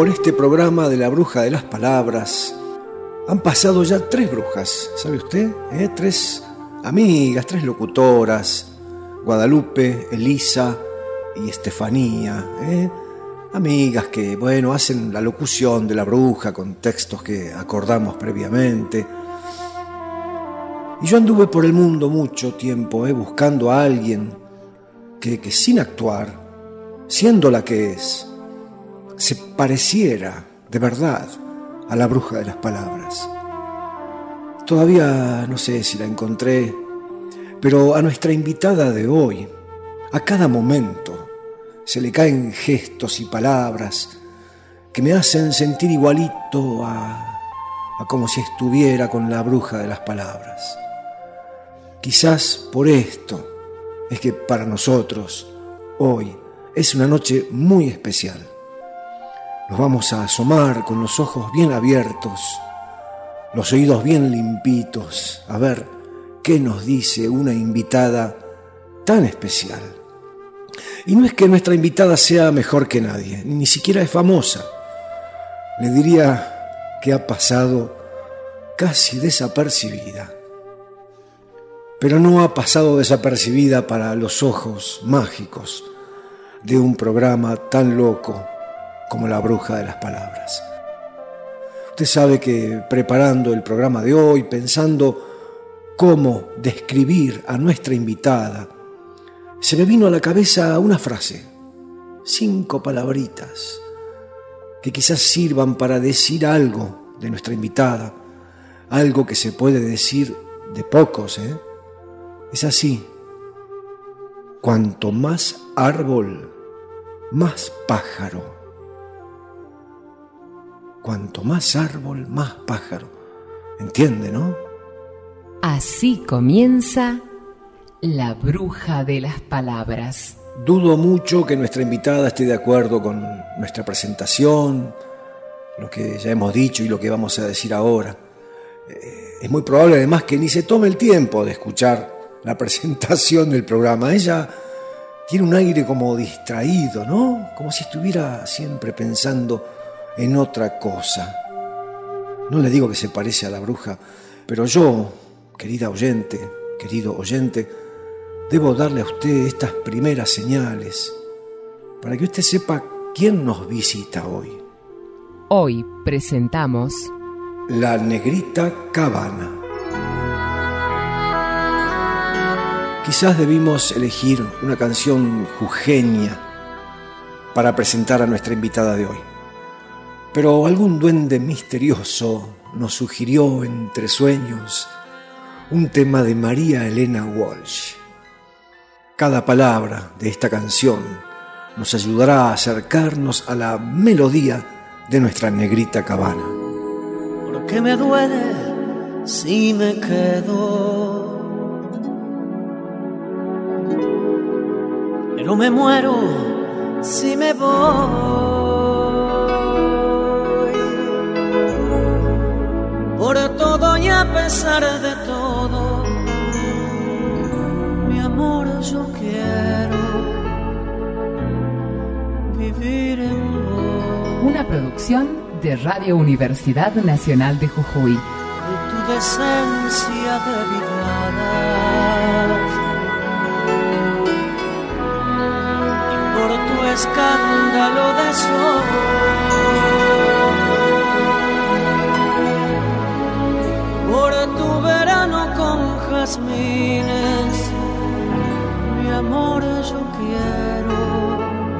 por este programa de la Bruja de las Palabras. Han pasado ya 3 brujas, ¿sabe usted? 3 amigas, 3 locutoras, Guadalupe, Elisa y Estefanía. Amigas que, bueno, hacen la locución de la bruja con textos que acordamos previamente. Y yo anduve por el mundo mucho tiempo, buscando a alguien que sin actuar, siendo la que es, se pareciera de verdad a la bruja de las palabras. Todavía no sé si la encontré, pero a nuestra invitada de hoy, a cada momento, se le caen gestos y palabras que me hacen sentir igualito a como si estuviera con la bruja de las palabras. Quizás por esto es que para nosotros hoy es una noche muy especial. Nos vamos a asomar con los ojos bien abiertos, los oídos bien limpitos, a ver qué nos dice una invitada tan especial. Y no es que nuestra invitada sea mejor que nadie, ni siquiera es famosa. Le diría que ha pasado casi desapercibida. Pero no ha pasado desapercibida para los ojos mágicos de un programa tan loco como La Bruja de las Palabras. Usted sabe que preparando el programa de hoy, pensando cómo describir a nuestra invitada, se me vino a la cabeza una frase, 5 palabritas, que quizás sirvan para decir algo de nuestra invitada, algo que se puede decir de pocos, Es así: cuanto más árbol, más pájaro. Cuanto más árbol, más pájaro. ¿Entiende, no? Así comienza La Bruja de las Palabras. Dudo mucho que nuestra invitada esté de acuerdo con nuestra presentación, lo que ya hemos dicho y lo que vamos a decir ahora. Es muy probable además que ni se tome el tiempo de escuchar la presentación del programa. Ella tiene un aire como distraído, ¿no? Como si estuviera siempre pensando en otra cosa. No le digo que se parece a la bruja, pero yo, querido oyente, debo darle a usted estas primeras señales para que usted sepa quién nos visita hoy. Hoy presentamos La Negrita Cabana. Quizás debimos elegir una canción jujeña para presentar a nuestra invitada de hoy. Pero algún duende misterioso nos sugirió entre sueños un tema de María Elena Walsh. Cada palabra de esta canción nos ayudará a acercarnos a la melodía de nuestra negrita cabana. Porque me duele si me quedo, pero me muero si me voy. Por todo y a pesar de todo, mi amor, yo quiero vivir en vos. Una producción de Radio Universidad Nacional de Jujuy. Por tu decencia de vidadas y por tu escándalo de sol. Por tu verano con jazmines, mi amor, yo quiero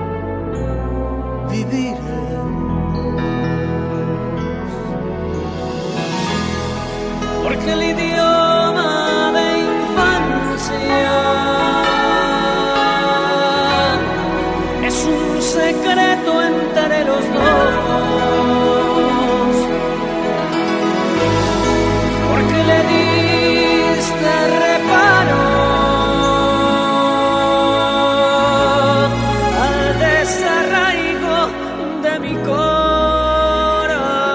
vivir en vos. Porque el idioma de infancia es un secreto entre los dos. Le diste reparo al desarraigo de mi corazón.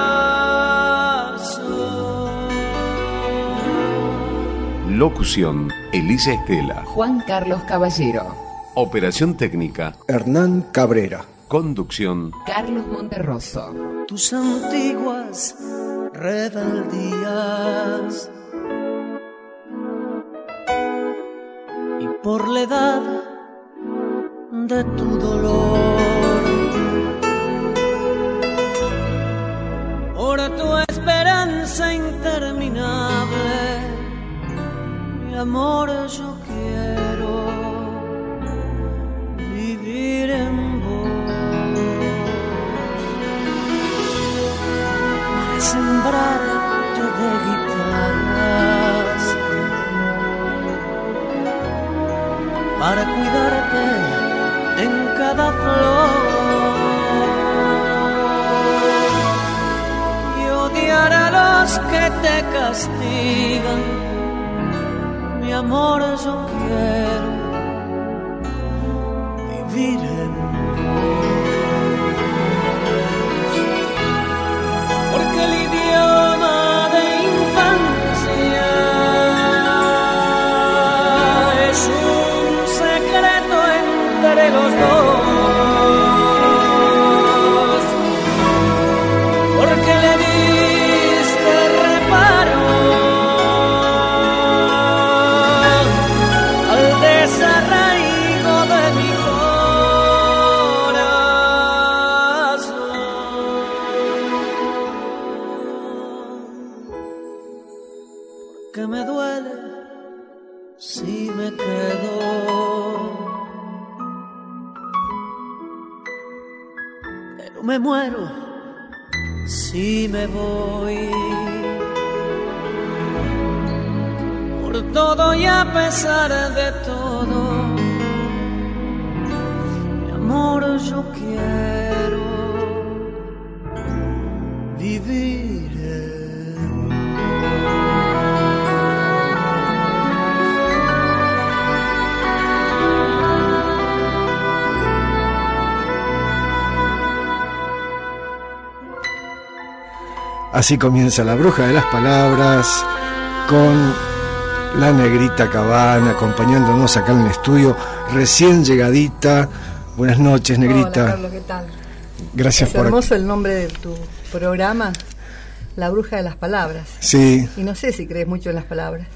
Locución: Elisa Estela. Juan Carlos Caballero. Operación técnica: Hernán Cabrera. Conducción: Carlos Monterroso. Tus antiguas rebeldías y por la edad de tu dolor, por tu esperanza interminable, mi amor, yo quiero vivir en vos, para sembrarte de guitarras, para cuidarte en cada flor y odiar a los que te castigan. Mi amor, yo quiero vivir en vos, porque el idioma de infancia es un secreto entre los dos, porque le diste reparo al desarraigo de mi corazón, porque me duele si me quedo, pero me muero si me voy. Por todo y a pesar de todo, mi amor, yo quiero vivir en vos. Así comienza La Bruja de las Palabras, con la Negrita Cabana acompañándonos acá en el estudio, recién llegadita. Buenas noches, Negrita. Hola, Carlos, ¿qué tal? Gracias por... Es hermoso el nombre de tu programa, La Bruja de las Palabras. Sí. Y no sé si crees mucho en las palabras.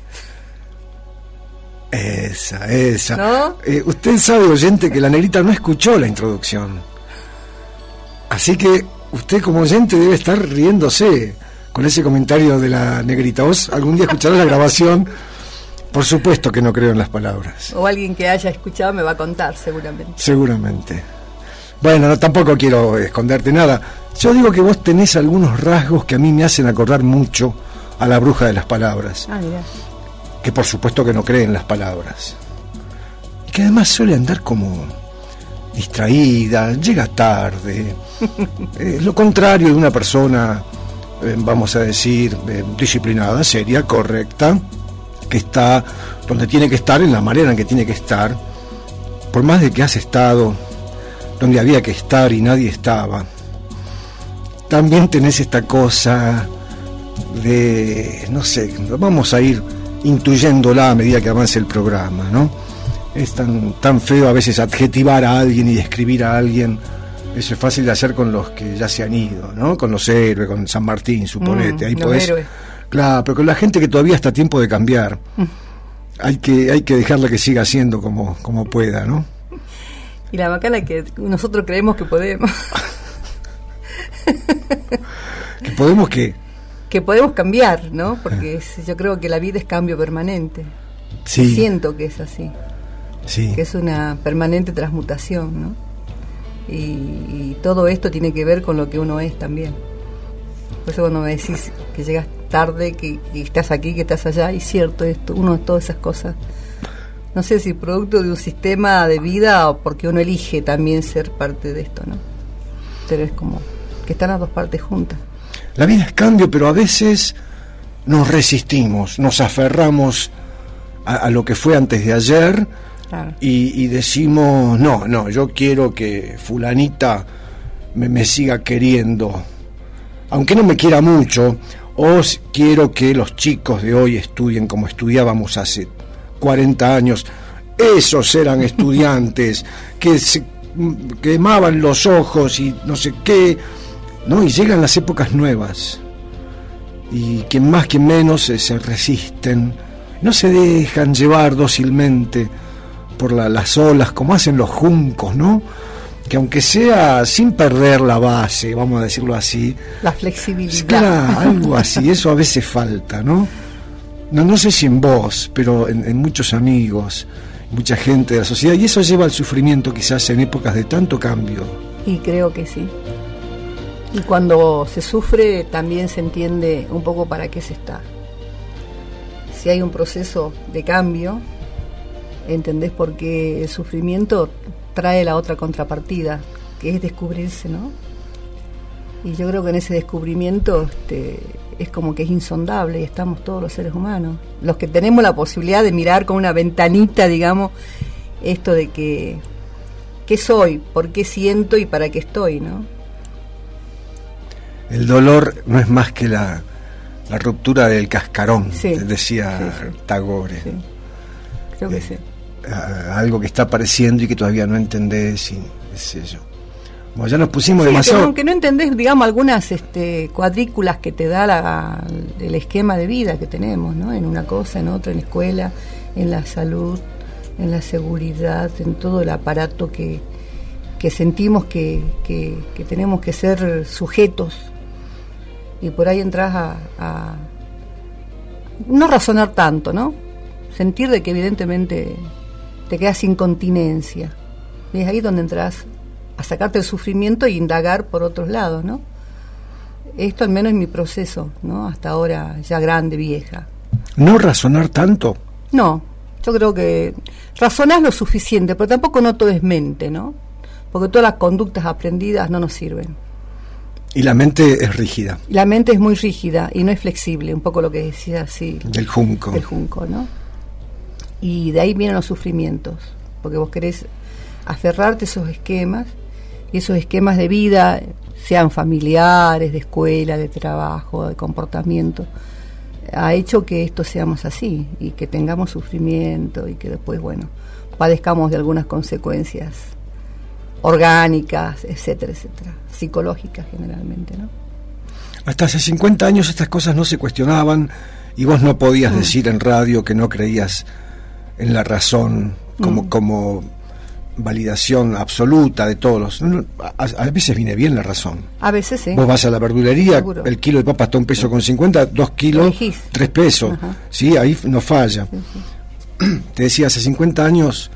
Esa. ¿No? Usted sabe, oyente, que la Negrita no escuchó la introducción. Así que usted como oyente debe estar riéndose con ese comentario de la Negrita. Vos algún día escucharás la grabación. Por supuesto que no creo en las palabras. O alguien que haya escuchado me va a contar, seguramente. Seguramente. Bueno, no, tampoco quiero esconderte nada. Yo digo que vos tenés algunos rasgos que a mí me hacen acordar mucho a la Bruja de las Palabras. Ah, mira. Que por supuesto que no cree en las palabras. Y que además suele andar como distraída, llega tarde. Lo contrario de una persona, vamos a decir, disciplinada, seria, correcta, que está donde tiene que estar, en la manera en que tiene que estar, por más de que has estado donde había que estar y nadie estaba. También tenés esta cosa de, no sé, vamos a ir intuyéndola a medida que avance el programa, ¿no? Es tan feo a veces adjetivar a alguien y describir a alguien. Eso es fácil de hacer con los que ya se han ido, ¿no? Con los héroes, con San Martín, suponete. Ahí podés, héroes. Claro, pero con la gente que todavía está a tiempo de cambiar, hay que dejarla que siga haciendo como pueda, ¿no? Y la bacana es que nosotros creemos que podemos. ¿Que podemos qué? Que podemos cambiar, ¿no? Porque yo creo que la vida es cambio permanente. Sí. Siento que es así. Sí. Que es una permanente transmutación, ¿no? Y todo esto tiene que ver con lo que uno es también. Por eso cuando me decís que llegas tarde, que estás aquí, que estás allá, y cierto, esto, uno de todas esas cosas, no sé si producto de un sistema de vida o porque uno elige también ser parte de esto, ¿no? Pero es como que están las dos partes juntas. La vida es cambio, pero a veces nos resistimos, nos aferramos a lo que fue antes de ayer. Claro. Y decimos, no, yo quiero que fulanita me siga queriendo, aunque no me quiera mucho, o quiero que los chicos de hoy estudien como estudiábamos hace 40 años. Esos eran estudiantes que quemaban los ojos y no sé qué, ¿no? Y llegan las épocas nuevas. Y quien más, quien menos se resisten, no se dejan llevar dócilmente por las olas, como hacen los juncos, ¿no? Que aunque sea sin perder la base, vamos a decirlo así, la flexibilidad. Claro, algo así, eso a veces falta, ¿no? No sé si en vos, pero en muchos amigos, mucha gente de la sociedad, y eso lleva al sufrimiento quizás en épocas de tanto cambio. Y creo que sí. Y cuando se sufre también se entiende un poco para qué se está. Si hay un proceso de cambio, entendés por qué el sufrimiento trae la otra contrapartida, que es descubrirse, ¿no? Y yo creo que en ese descubrimiento es como que es insondable, y estamos todos los seres humanos, los que tenemos la posibilidad de mirar con una ventanita, digamos, esto de que ¿qué soy? ¿Por qué siento? ¿Y para qué estoy? ¿No? El dolor no es más que la ruptura del cascarón, sí, decía sí. Tagore. Sí. Creo que sí. Algo que está apareciendo y que todavía no entendés, y qué sé yo. Bueno, ya nos pusimos sí, demasiado. Aunque no entendés, digamos, algunas cuadrículas que te da el esquema de vida que tenemos, ¿no? En una cosa, en otra, en la escuela, en la salud, en la seguridad, en todo el aparato que sentimos que tenemos que ser sujetos. Y por ahí entras a no razonar tanto, ¿no? Sentir de que evidentemente te quedas sin continencia. Y es ahí donde entras a sacarte el sufrimiento e indagar por otros lados, ¿no? Esto al menos es mi proceso, ¿no? Hasta ahora ya grande, vieja. ¿No razonar tanto? No, yo creo que razonás lo suficiente, pero tampoco no todo es mente, ¿no? Porque todas las conductas aprendidas no nos sirven. Y la mente es rígida. La mente es muy rígida y no es flexible, un poco lo que decía así. Del junco. Del junco, ¿no? Y de ahí vienen los sufrimientos, porque vos querés aferrarte a esos esquemas, y esos esquemas de vida, sean familiares, de escuela, de trabajo, de comportamiento, ha hecho que esto seamos así, y que tengamos sufrimiento, y que después, bueno, padezcamos de algunas consecuencias orgánicas, etcétera, etcétera, psicológicas generalmente, ¿no? Hasta hace 50 años estas cosas no se cuestionaban, y vos no podías decir en radio que no creías en la razón como validación absoluta de todos los... A veces viene bien la razón. A veces sí. Vos vas a la verdulería, seguro. El kilo de papa está $1.50, 2 kilos, Elegís. 3 pesos. Ajá. Sí, ahí no falla. Sí, sí. Te decía, hace 50 años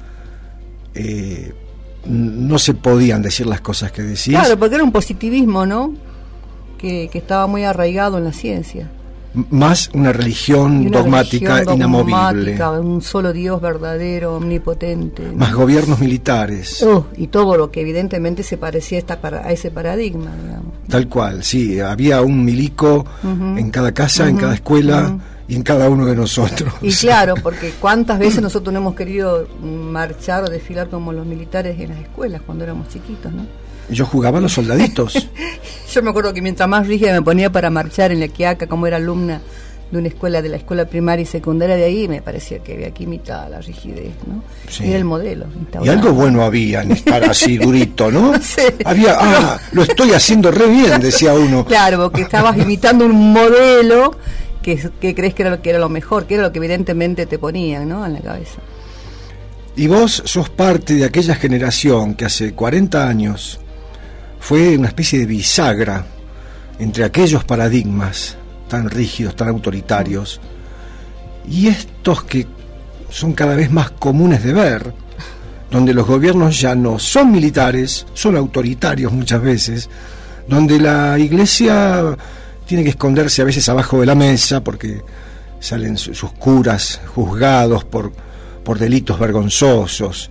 no se podían decir las cosas que decís. Claro, porque era un positivismo, ¿no? Que estaba muy arraigado en la ciencia. Más una religión dogmática, inamovible. Un solo Dios verdadero, omnipotente. Más gobiernos militares. Y todo lo que evidentemente se parecía a ese paradigma, digamos. Tal cual, sí. Había un milico en cada casa, en cada escuela y en cada uno de nosotros. Y claro, porque cuántas veces nosotros no hemos querido marchar o desfilar como los militares en las escuelas cuando éramos chiquitos, ¿no? Yo jugaba a los soldaditos. Yo me acuerdo que mientras más rígida me ponía para marchar en la Quiaca, como era alumna de una escuela, de la escuela primaria y secundaria de ahí, me parecía que había que imitar la rigidez, ¿no? Sí. Y era el modelo. Y algo bueno había en estar así durito, ¿no? No sé. Había, lo estoy haciendo re bien, decía uno. Claro, porque estabas imitando un modelo que crees que era lo mejor, que era lo que evidentemente te ponían, ¿no? En la cabeza. Y vos sos parte de aquella generación que hace 40 años fue una especie de bisagra entre aquellos paradigmas tan rígidos, tan autoritarios, y estos que son cada vez más comunes de ver, donde los gobiernos ya no son militares, son autoritarios muchas veces, donde la iglesia tiene que esconderse a veces abajo de la mesa porque salen sus curas juzgados por delitos vergonzosos,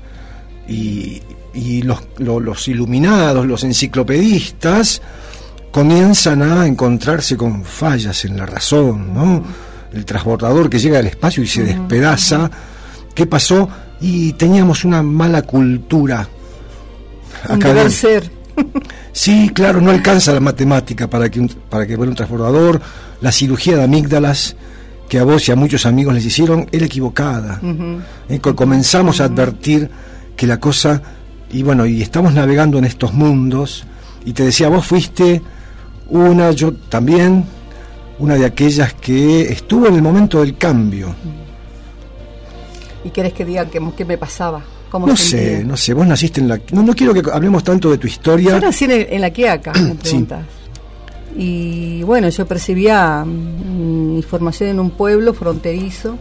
y los iluminados, los enciclopedistas comienzan a encontrarse con fallas en la razón, ¿no? El transbordador que llega al espacio y se despedaza. ¿Qué pasó? Y teníamos una mala cultura. Un deber ser. Sí, claro, no alcanza la matemática para que vuele un transbordador. La cirugía de amígdalas que a vos y a muchos amigos les hicieron era equivocada. Comenzamos a advertir que la cosa Y bueno, y estamos navegando en estos mundos, y te decía, vos fuiste yo también, una de aquellas que estuvo en el momento del cambio. ¿Y querés que diga qué me pasaba? ¿Cómo No sentía? sé, vos naciste en la... No quiero que hablemos tanto de tu historia. Yo nací en La Quiaca, me preguntas. Sí. Y bueno, yo percibía mi formación en un pueblo fronterizo,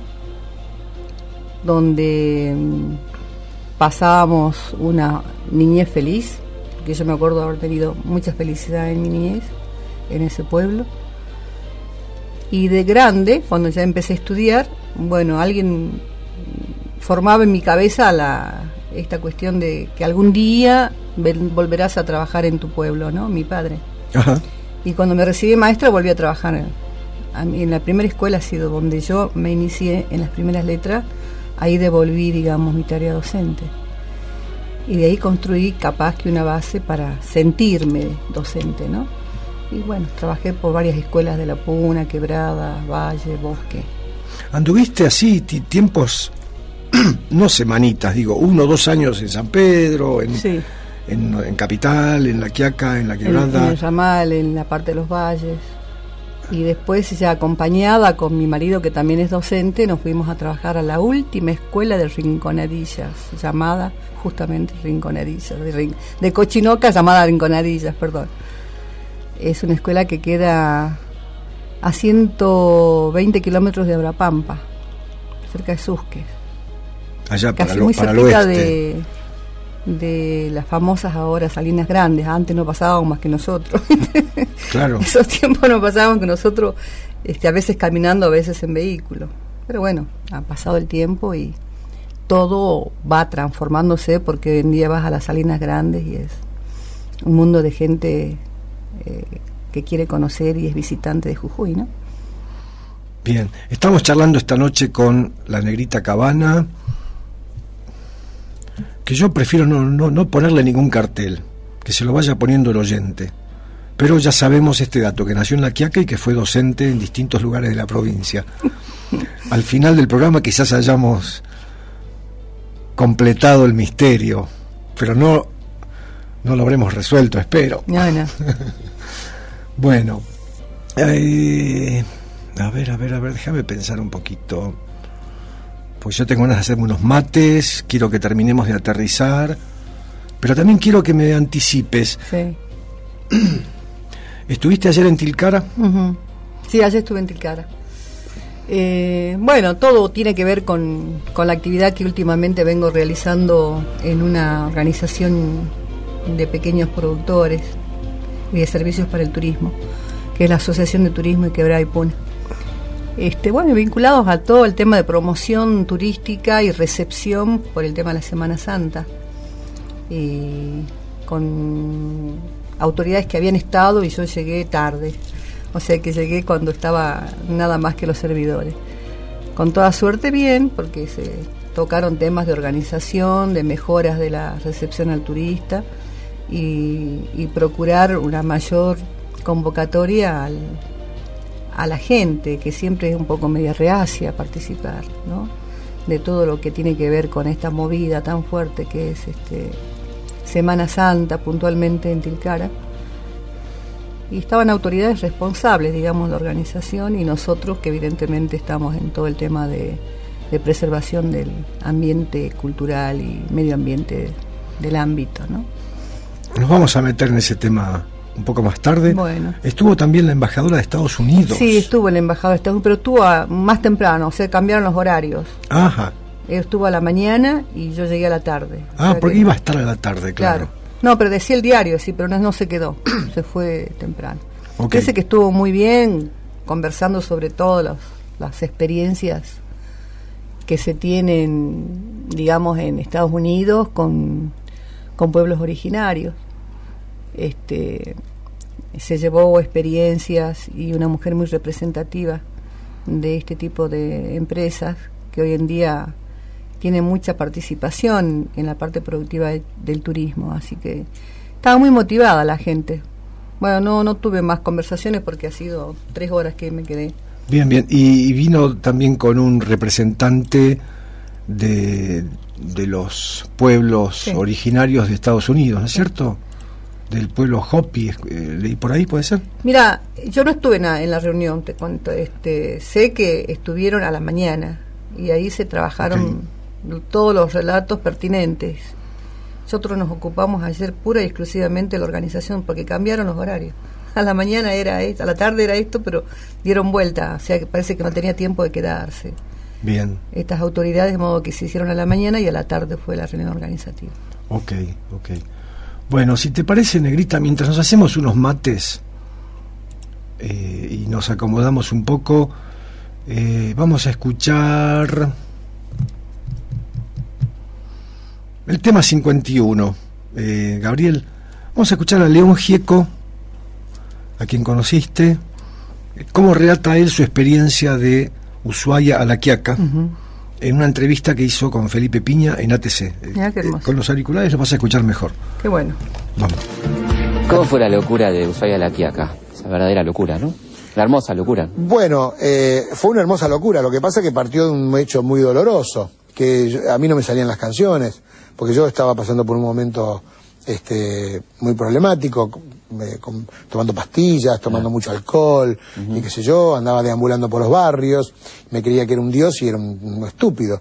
donde pasábamos una niñez feliz, porque yo me acuerdo de haber tenido mucha felicidad en mi niñez, en ese pueblo. Y de grande, cuando ya empecé a estudiar, bueno, alguien formaba en mi cabeza esta cuestión de que algún día volverás a trabajar en tu pueblo, ¿no? Mi padre. Ajá. Y cuando me recibí maestra volví a trabajar en la primera escuela, ha sido donde yo me inicié en las primeras letras. Ahí devolví, digamos, mi tarea docente. Y de ahí construí capaz que una base para sentirme docente, ¿no? Y bueno, trabajé por varias escuelas de La Puna, Quebrada, Valle, Bosque. ¿Anduviste así tiempos, no semanitas, digo, 1 o 2 años en San Pedro, sí, en Capital, en La Quiaca, en La Quebrada? En el Ramal, en la parte de los valles. Y después, ya acompañada con mi marido, que también es docente, nos fuimos a trabajar a la última escuela de Rinconadillas, llamada justamente Rinconadillas, de Cochinoca, llamada Rinconadillas, perdón. Es una escuela que queda a 120 kilómetros de Abrapampa, cerca de Susque. Allá casi para muy para el cerquita oeste. De las famosas ahora Salinas Grandes. Antes no pasábamos más que nosotros. Claro. Esos tiempos no pasábamos que nosotros, a veces caminando, a veces en vehículo. Pero bueno, ha pasado el tiempo y todo va transformándose, porque hoy en día vas a las Salinas Grandes y es un mundo de gente que quiere conocer y es visitante de Jujuy, ¿no? Bien, estamos charlando esta noche con la Negrita Cabana, que yo prefiero no ponerle ningún cartel, que se lo vaya poniendo el oyente. Pero ya sabemos este dato, que nació en La Quiaca y que fue docente en distintos lugares de la provincia. Al final del programa quizás hayamos completado el misterio, pero no lo habremos resuelto, espero. No. Bueno, a ver, déjame pensar un poquito. Pues yo tengo ganas de hacerme unos mates, quiero que terminemos de aterrizar, pero también quiero que me anticipes. Sí. ¿Estuviste ayer en Tilcara? Uh-huh. Sí, ayer estuve en Tilcara. Bueno, todo tiene que ver con la actividad que últimamente vengo realizando en una organización de pequeños productores y de servicios para el turismo, que es la Asociación de Turismo de Quebrada y Puna. Bueno, vinculados a todo el tema de promoción turística y recepción por el tema de la Semana Santa, con autoridades que habían estado, y yo llegué tarde, o sea que llegué cuando estaba nada más que los servidores. Con toda suerte bien, porque se tocaron temas de organización, de mejoras de la recepción al turista y procurar una mayor convocatoria a la gente, que siempre es un poco media reacia a participar, ¿no? De todo lo que tiene que ver con esta movida tan fuerte que es Semana Santa, puntualmente en Tilcara. Y estaban autoridades responsables, digamos, de la organización, y nosotros que evidentemente estamos en todo el tema de preservación del ambiente cultural y medio ambiente del ámbito, ¿no? Nos vamos a meter en ese tema un poco más tarde. Bueno. Estuvo también la embajadora de Estados Unidos. Sí, estuvo el embajador de Estados Unidos, pero estuvo más temprano, o sea, cambiaron los horarios. Ajá. Él estuvo a la mañana y yo llegué a la tarde. Porque iba a estar a la tarde, claro. No, pero decía el diario, sí, pero no se quedó, se fue temprano. Okay. Parece que estuvo muy bien conversando sobre todas las experiencias que se tienen, digamos, en Estados Unidos con pueblos originarios. Se llevó experiencias, y una mujer muy representativa de este tipo de empresas que hoy en día tiene mucha participación en la parte productiva del turismo, así que estaba muy motivada la gente. Bueno, no tuve más conversaciones porque ha sido 3 horas que me quedé. Bien, y vino también con un representante de los pueblos originarios de Estados Unidos, ¿no es cierto? Del pueblo Hopi, leí por ahí, ¿puede ser? Mira, yo no estuve en la reunión, te cuento, sé que estuvieron a la mañana y ahí se trabajaron todos los relatos pertinentes. Nosotros nos ocupamos ayer pura y exclusivamente de la organización porque cambiaron los horarios. A la mañana era esto, a la tarde era esto, pero dieron vuelta, o sea que parece que no tenía tiempo de quedarse. Bien. Estas autoridades, de modo que se hicieron a la mañana y a la tarde fue la reunión organizativa. Ok. Bueno, si te parece, Negrita, mientras nos hacemos unos mates y nos acomodamos un poco, vamos a escuchar el tema 51. Gabriel, vamos a escuchar a León Gieco, a quien conociste, cómo relata él su experiencia de Ushuaia a La Quiaca, en una entrevista que hizo con Felipe Piña en ATC. Con los auriculares lo vas a escuchar mejor. Qué bueno. Vamos. ¿Cómo fue la locura de Ushuaia a La Quiaca? Esa verdadera locura, ¿no? La hermosa locura. Bueno, fue una hermosa locura. Lo que pasa es que partió de un hecho muy doloroso, que a mí no me salían las canciones, porque yo estaba pasando por un momento muy problemático, tomando pastillas, tomando mucho alcohol, y qué sé yo, andaba deambulando por los barrios, me creía que era un dios y era un estúpido.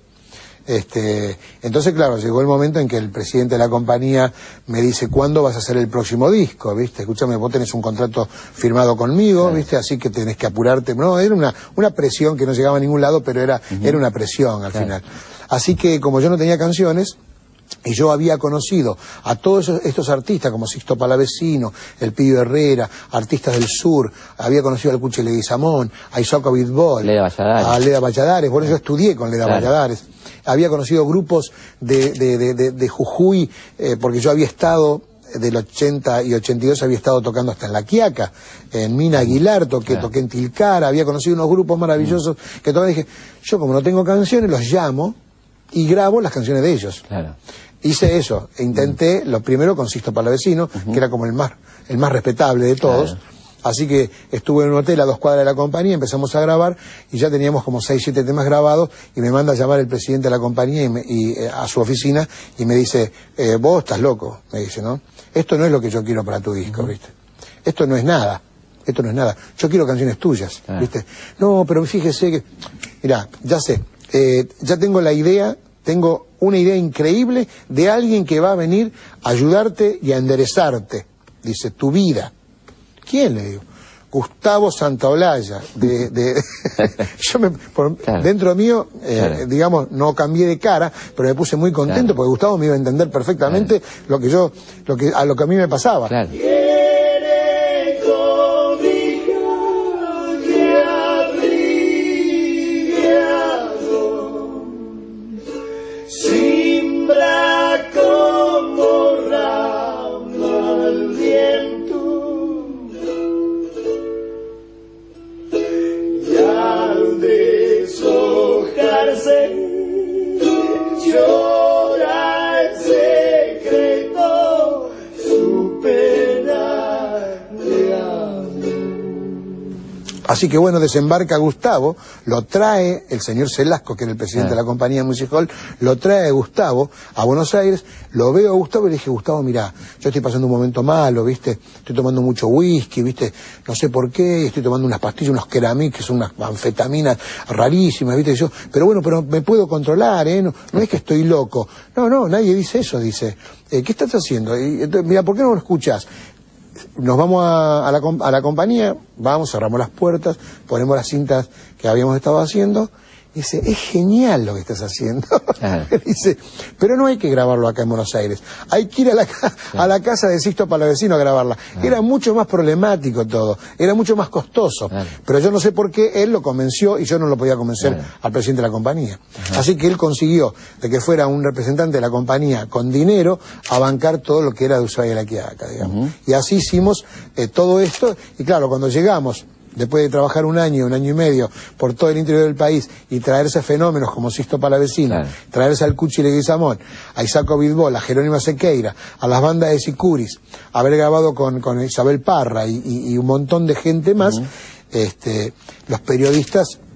Entonces, claro, llegó el momento en que el presidente de la compañía me dice: ¿cuándo vas a hacer el próximo disco? ¿Viste? Escúchame, vos tenés un contrato firmado conmigo, ¿viste? Así que tenés que apurarte. No, era una presión que no llegaba a ningún lado, pero era una presión al final. Así que, como yo no tenía canciones, y yo había conocido a todos estos artistas como Sixto Palavecino, el Pío Herrera, artistas del sur, había conocido al Cuchi Leguizamón, a Isaaco Bitbol, a Leda Valladares. Bueno, yo estudié con Leda Valladares. Había conocido grupos de Jujuy, porque yo había estado, del 80 y 82 había estado tocando hasta en La Quiaca, en Mina Aguilar, toqué en Tilcara, había conocido unos grupos maravillosos que todavía dije, yo como no tengo canciones, los llamo y grabo las canciones de ellos. Hice eso, e intenté lo primero con Sixto Palavecino, que era como el más respetable de todos. Así que estuve en un hotel a 2 cuadras de la compañía, empezamos a grabar y ya teníamos como 6, 7 temas grabados, y me manda a llamar el presidente de la compañía a su oficina y me dice: vos estás loco, me dice, ¿no? Esto no es lo que yo quiero para tu disco, ¿viste? Esto no es nada, yo quiero canciones tuyas, ¿viste? No, pero fíjese que, mirá, ya sé, ya tengo la idea, tengo una idea increíble de alguien que va a venir a ayudarte y a enderezarte, dice, tu vida. ¿Quién? Le digo. Gustavo Santaolalla. Yo dentro mío, digamos, no cambié de cara, pero me puse muy contento porque Gustavo me iba a entender perfectamente lo que a mí me pasaba. Llora en secreto su pena de amor. Así que bueno, desembarca Gustavo, lo trae el señor Celasco, que era el presidente de la compañía Music Hall, lo trae Gustavo a Buenos Aires, lo veo a Gustavo y le dije: Gustavo, mirá, yo estoy pasando un momento malo, ¿viste? Estoy tomando mucho whisky, ¿viste? No sé por qué, estoy tomando unas pastillas, unos Keramik, que son unas anfetaminas rarísimas, ¿viste? Pero bueno, pero me puedo controlar, ¿eh? No es que estoy loco. No, nadie dice eso, dice. ¿Qué estás haciendo? Y, entonces, mira, ¿por qué no lo escuchás? Nos vamos a la compañía, cerramos las puertas, ponemos las cintas que habíamos estado haciendo, y dice: es genial lo que estás haciendo. Dice: pero no hay que grabarlo acá en Buenos Aires, hay que ir a la casa de Sixto Palavecino a grabarla. Era mucho más problemático todo, era mucho más costoso, pero yo no sé por qué él lo convenció y yo no lo podía convencer al presidente de la compañía. Así que él consiguió de que fuera un representante de la compañía con dinero a bancar todo lo que era de Ushuaia a La Quiaca, digamos. Y así hicimos todo esto, y claro, cuando llegamos, después de trabajar un año y medio por todo el interior del país y traerse fenómenos como Sixto Palavecino, traerse al Cuchi Leguizamón, a Isaaco Bitbol, a Jerónimo Sequeira, a las bandas de Sicuris, haber grabado con Isabel Parra y un montón de gente más, los periodistas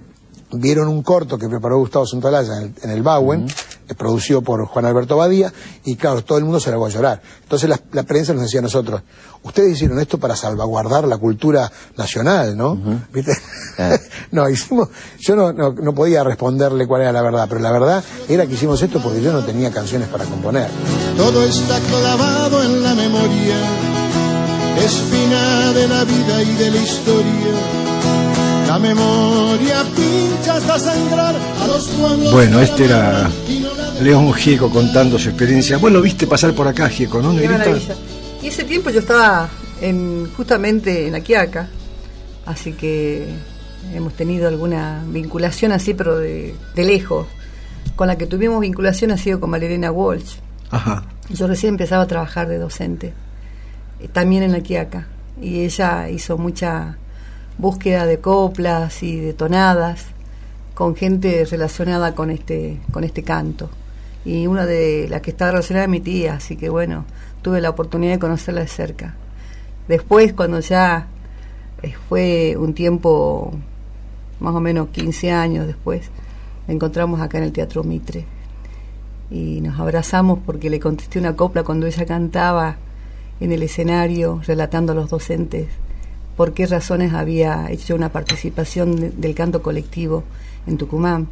vieron un corto que preparó Gustavo Santaolalla en el Bauen, producido por Juan Alberto Badía, y claro, todo el mundo se largó a llorar. Entonces la prensa nos decía a nosotros, ustedes hicieron esto para salvaguardar la cultura nacional, ¿no? ¿Viste? No, yo no podía responderle cuál era la verdad, pero la verdad era que hicimos esto porque yo no tenía canciones para componer. Todo está clavado en la memoria, espina de la vida y de la historia. La memoria pincha hasta sangrar a los pueblos. Bueno, este era León Gieco contando su experiencia. Vos lo viste pasar por acá, Gieco, ¿no, Qué Negrita? maravilla. Y ese tiempo yo estaba justamente en La Quiaca, así que hemos tenido alguna vinculación así, pero de lejos. Con la que tuvimos vinculación ha sido con Marilena Walsh. Ajá. Yo recién empezaba a trabajar de docente, también en La Quiaca, y ella hizo mucha búsqueda de coplas y de tonadas con gente relacionada con este canto, y una de las que estaba relacionada es mi tía, así que bueno, tuve la oportunidad de conocerla de cerca. Después, cuando ya fue un tiempo, más o menos 15 años después, la encontramos acá en el Teatro Mitre y nos abrazamos porque le contesté una copla cuando ella cantaba en el escenario relatando a los docentes por qué razones había hecho una participación del canto colectivo en Tucumán.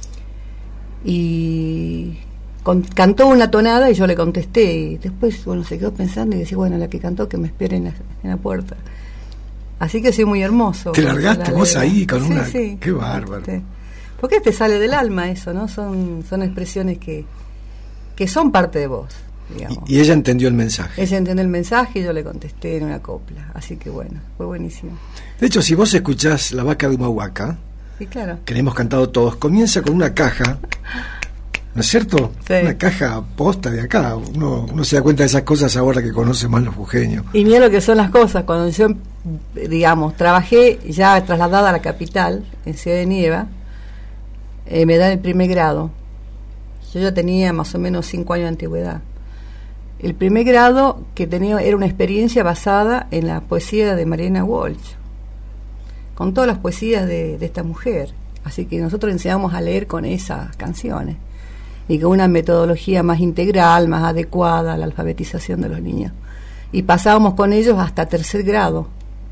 Y cantó una tonada y yo le contesté, y después bueno, se quedó pensando y decía, bueno, la que cantó que me espere en la puerta. Así que sí, muy hermoso. ¿Te largaste vos ahí con una...? Sí. Qué bárbaro. Porque te sale del alma eso, ¿no? Son expresiones que son parte de vos, digamos. Y ella entendió el mensaje. Ella entendió el mensaje y yo le contesté en una copla. Así que bueno, fue buenísimo. De hecho, si vos escuchás La Vaca de Humahuaca, sí, claro, que le hemos cantado todos, comienza con una caja, ¿no es cierto? Sí. Una caja posta de acá. Uno se da cuenta de esas cosas ahora que conoce más los jujeños. Y mira lo que son las cosas. Cuando yo, digamos, trabajé ya trasladada a la capital, en Ciudad de Nieva, me dan el primer grado. Yo ya tenía más o menos 5 años de antigüedad. El primer grado que tenía era una experiencia basada en la poesía de Marilena Walsh, con todas las poesías de esta mujer. Así que nosotros enseñamos a leer con esas canciones y con una metodología más integral, más adecuada a la alfabetización de los niños. Y pasábamos con ellos hasta 3er grado.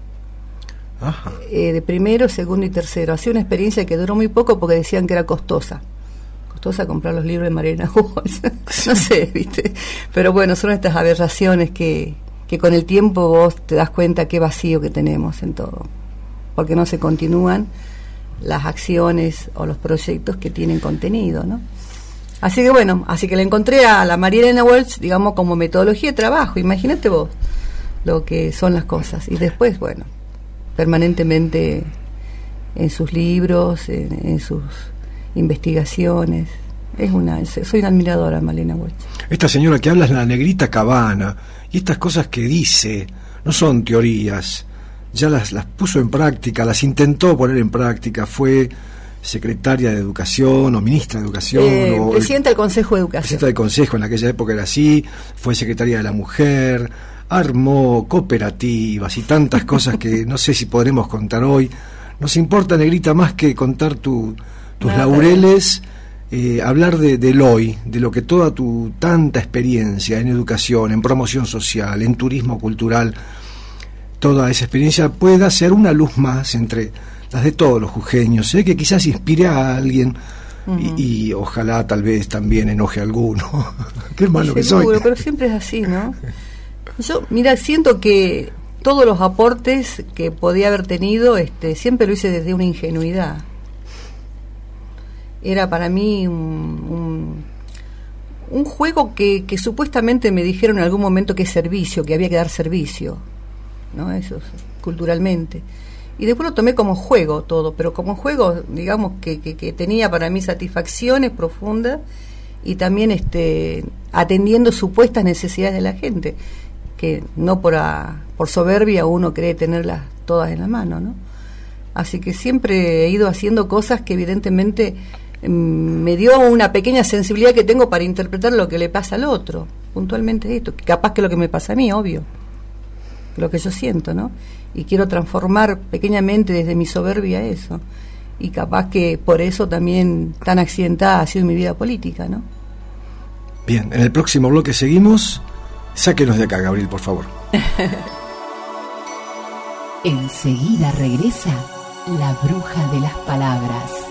Ajá. De primero, segundo y tercero. Hacía una experiencia que duró muy poco porque decían que era costosa comprar los libros de Marilena Walsh. No sé, ¿viste? Pero bueno, son estas aberraciones que con el tiempo vos te das cuenta qué vacío que tenemos en todo, porque no se continúan las acciones o los proyectos que tienen contenido, ¿no? Así que bueno, le encontré a la Marilena Walsh, digamos, como metodología de trabajo. Imagínate vos lo que son las cosas. Y después, bueno, permanentemente en sus libros, en sus investigaciones. Soy una admiradora de Marilena Walsh. Esta señora que habla es la Negrita Cabana, y estas cosas que dice no son teorías, ya las puso en práctica, las intentó poner en práctica, fue secretaria de Educación o ministra de Educación o presidenta del Consejo de Educación. Presidenta del Consejo, en aquella época era así, fue secretaria de la Mujer, armó cooperativas y tantas cosas que no sé si podremos contar hoy. Nos importa, Negrita, más que contar tus laureles, hablar del hoy, de lo que toda tu tanta experiencia en educación, en promoción social, en turismo cultural, toda esa experiencia pueda ser una luz más entre las de todos los jujeños, que quizás inspire a alguien. Uh-huh. y ojalá tal vez también enoje a alguno. Qué malo que soy. Pero siempre es así, ¿no? Yo, mira, siento que todos los aportes que podía haber tenido, siempre lo hice desde una ingenuidad. Era para mí un juego que supuestamente me dijeron en algún momento que es servicio, que había que dar servicio, ¿no? Eso culturalmente. Y después lo tomé como juego todo, pero como juego, digamos, que tenía para mí satisfacciones profundas y también atendiendo supuestas necesidades de la gente, que no por soberbia uno cree tenerlas todas en la mano, ¿no? Así que siempre he ido haciendo cosas que evidentemente me dio una pequeña sensibilidad que tengo para interpretar lo que le pasa al otro, puntualmente esto, capaz que lo que me pasa a mí, obvio, lo que yo siento, ¿no? Y quiero transformar pequeñamente desde mi soberbia eso. y capaz que por eso también tan accidentada ha sido mi vida política, ¿no? Bien, en el próximo bloque seguimos. Sáquenos de acá, Gabriel, por favor. Enseguida regresa la bruja de las palabras.